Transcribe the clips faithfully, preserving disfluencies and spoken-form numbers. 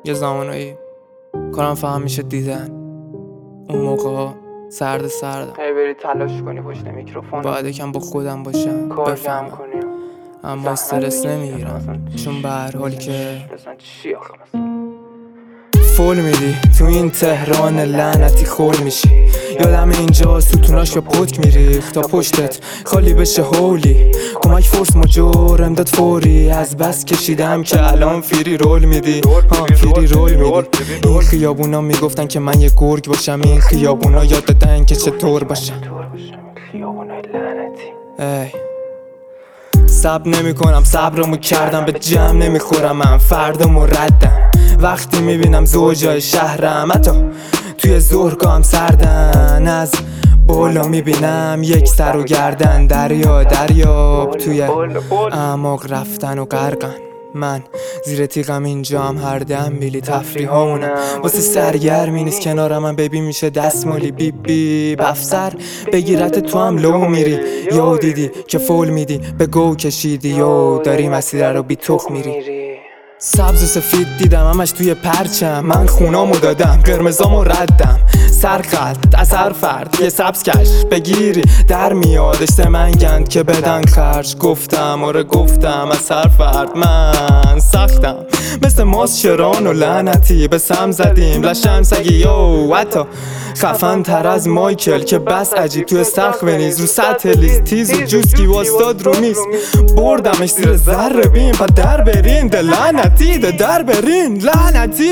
یه زمانایی کارم فهم میشه دیدن، اون موقع سرد سردم هی بری تلاش کنی پشت میکروفون، باید یکم با خودم باشم کار جمع بفهمم، کنی، اما استرس نمیگیرم چون به هر حال که مثلا چی آخه مثلا فول میدی تو این تهران لعنتی خول میشی. یادم اینجا ستوناش به پتک میریخت تا پشتت خالی بشه هولی. کمک فورس مجور امداد فوری، از بس کشیدم که الان فیری رول میدی. ها فیری رول میدی. این خیابونا میگفتن که من یه گرگ باشم، این خیابونا یاد دادن که چطور باشم. خیابونای لعنتی ای صبر نمی کنم، صبرمو کردم به جمع نمیخورم، من فردامو ردم. وقتی میبینم زوجای شهرم حتی توی ظهرگاه هم سردن، از بالا میبینم یک سر و گردن، دریا دریاب توی اعماق رفتن و غرقن. من زیر تیغم اینجا هم هر دم بیلی تفریح هامونم واسه سرگرمی نیست کنار من بیبی میشه دستمالی بیب بیب افسر بگیرت تو هم لو میری، یا دیدی که فول میدی به گو کشیدی، یا داری مسیر رو بی تخ میری. سبز و سفید دیدم همش توی پرچم، من خونامو دادم قرمزامو ردم. سرقلب اثر فرد یه سبز کش بگیری در میادش سمنگند که بدن خرج. گفتم آره گفتم اثر فرد من سختم مثل ماس شران و لعنتی به سم زدیم لشم سگی یو حتی خفن تر از مایکل که بس عجیب توی سخت نیز رو سطح لیز تیز و جوسکی واستاد رو میز بردمش زیر ذره بین پا در برین ده لعنتی ده در برین لعنتی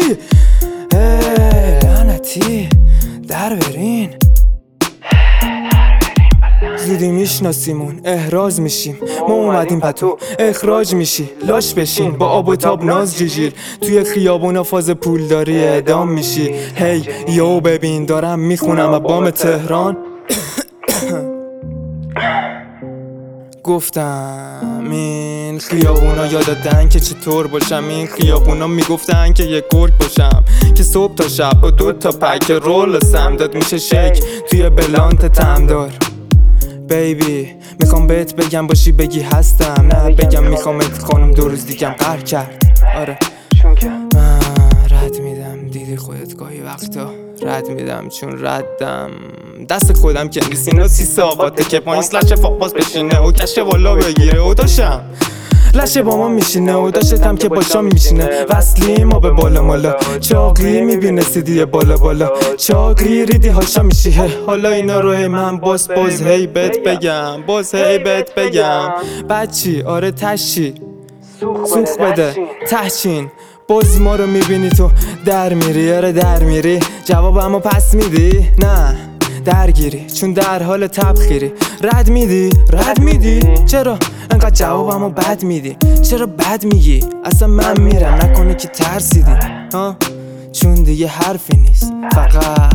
لعنتی در برین زودی میشناسیمون احراز میشیم، ما اومدیم پتو اخراج میشی لاش بشین با آب و تاب ناز جیجیر توی خیابونا فاز پولداری اعدام میشی. هی یو ببین دارم میخونم بام تهران گفتم این خیابونا یاد دادن که چطور باشم، این خیابونا میگفتن که یه گرگ باشم که صبح تا شب با دو تا پک رول سمداد میشه شک توی بلانت تمدار. بیبی میخوام بهت بگم باشی بگی هستم، نه بگم میخوامت خانم دو روز دیگم قهر کرد. آره چون که من رد میدم دیدی خودت گاهی وقتا رد میدم چون ردم دست خودم که نیست اینا سی ساقاته که پایین سلش فاقاس بشینه و کشه بالا بگیره و داشم لشه با ما میشینه و داشتم که باشا میشینه وصلی ما به بالا مالا چاقی میبینه سیدی بالا بالا چاقی ریدی هاشا میشیه. حالا اینا رو هی من باز باز هی بهت بگم باز هی بهت بگم بچی آره تشی سوخ بده تحچین باز ما رو میبینی تو در میری آره در میری جواب همو پس میدی نه درگیری چون در حال تبخیری رد میدی رد میدی چرا انقدر جوابمو بد میدی چرا بد میگی اصلا من میرم نکنه که ترسیدی ها چون دیگه حرفی نیست فقط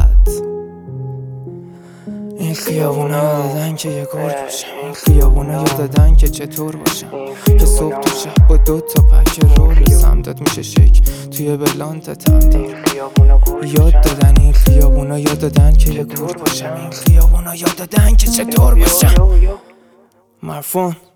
این خیابونا یاد دادن که یه گرگ باشم، این خیابونا یاد دادن که چطور باشم که صبح تو شب با دو تا پک رول سمداد میشه شک توی بلانت تمدار. یاد دادن این خیابونا یاد دادن که یه گرگ باشم، این خیابونا یاد دادن که چطور باشم. مرفون